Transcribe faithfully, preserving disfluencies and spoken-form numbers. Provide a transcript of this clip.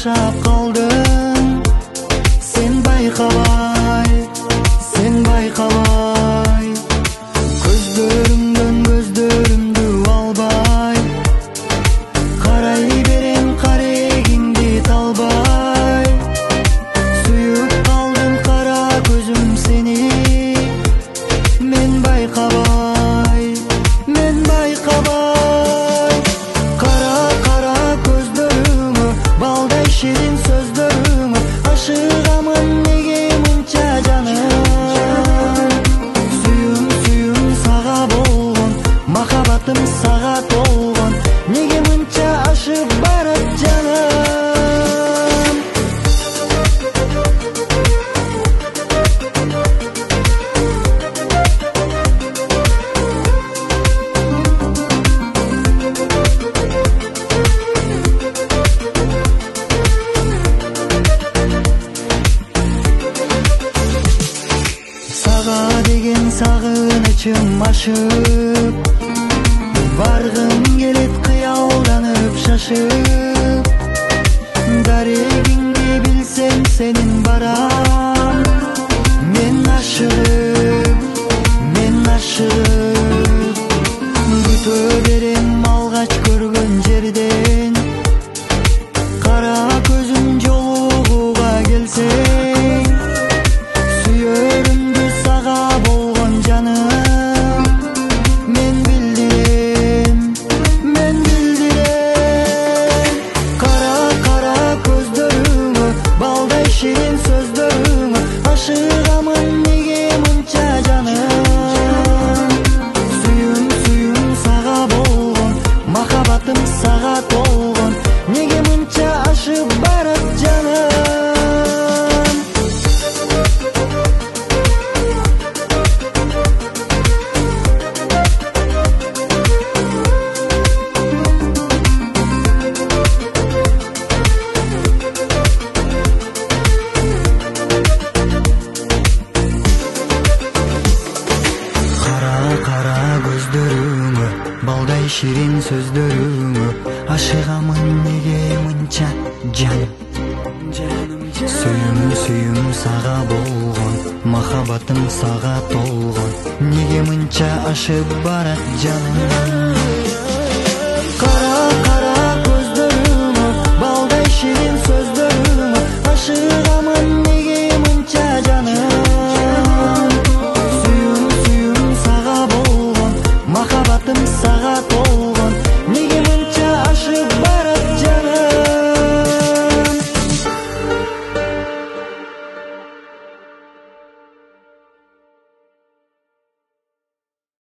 жашап калдың. Сен байкабай, сен байкабай, көздөрүңдөн көздөрүмдү албай, карай берем карегиңди талбай. Сүйүп калдым кара көзүм сени, мен байкабай, мен байкабай. Кара кара көздөрүңө, балдай ширин сөздөрүңө ашыгамын неге мынча жаным. Сүйүм сүйүм сага болгон, махабатым сага толгон, неге мынча ашып барат жаным. Сага деген сагынычым ашып, баргым келет кыялданып шашып. Дарегиңди билсем сенин барам, мен ашыгып, мен ашыгып күтө берем алгач көргөн жерден. Кара көзүм жолугуга келсең, сүйөрүмдү сага болгон жаным. Мен билдирем, мен билдирем. Кара кара көздөрүңө, балдай ширин сөздөрүңө ашыгамын неге мынча жаным. Сүйүм сүйүм сага болгон, махабатым сага толгон, неге мынча ашып барат жаным. Кара кара көздөрүңө, балдай ширин сөздөрүңө ашыгамын неге мынча жаным. Сүйүм сүйүм сага болгон, махабатым сага толгон, неге мынча ашып барат жаным.